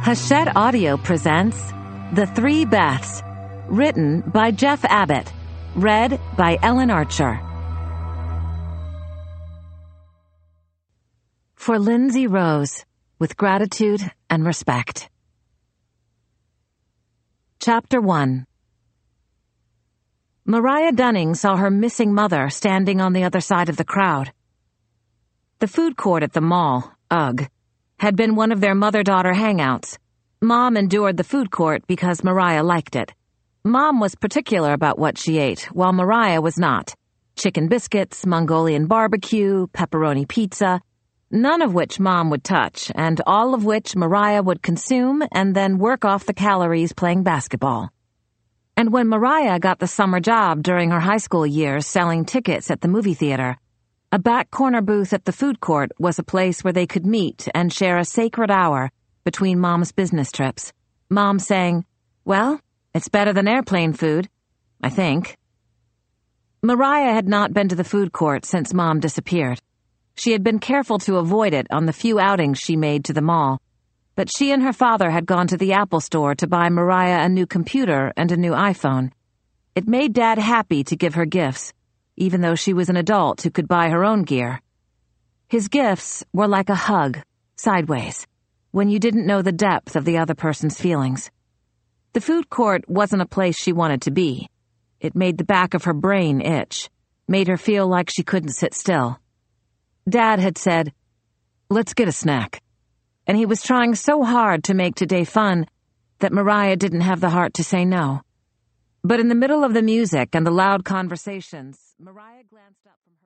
Hachette Audio presents The Three Beths, written by Jeff Abbott, read by Ellen Archer. For Lindsay Rose, with gratitude and respect. Chapter 1. Mariah Dunning saw her missing mother standing on the other side of the crowd. The food court at the mall, UGG, had been one of their mother-daughter hangouts. Mom endured the food court because Mariah liked it. Mom was particular about what she ate, while Mariah was not. Chicken biscuits, Mongolian barbecue, pepperoni pizza, none of which Mom would touch, and all of which Mariah would consume and then work off the calories playing basketball. And when Mariah got the summer job during her high school years selling tickets at the movie theater, a back corner booth at the food court was a place where they could meet and share a sacred hour between Mom's business trips. Mom saying, "Well, it's better than airplane food, I think." Mariah had not been to the food court since Mom disappeared. She had been careful to avoid it on the few outings she made to the mall, but she and her father had gone to the Apple store to buy Mariah a new computer and a new iPhone. It made Dad happy to give her gifts, even though she was an adult who could buy her own gear. His gifts were like a hug, sideways, when you didn't know the depth of the other person's feelings. The food court wasn't a place she wanted to be. It made the back of her brain itch, made her feel like she couldn't sit still. Dad had said, "Let's get a snack," and he was trying so hard to make today fun that Mariah didn't have the heart to say no. But in the middle of the music and the loud conversations, Mariah glanced up from her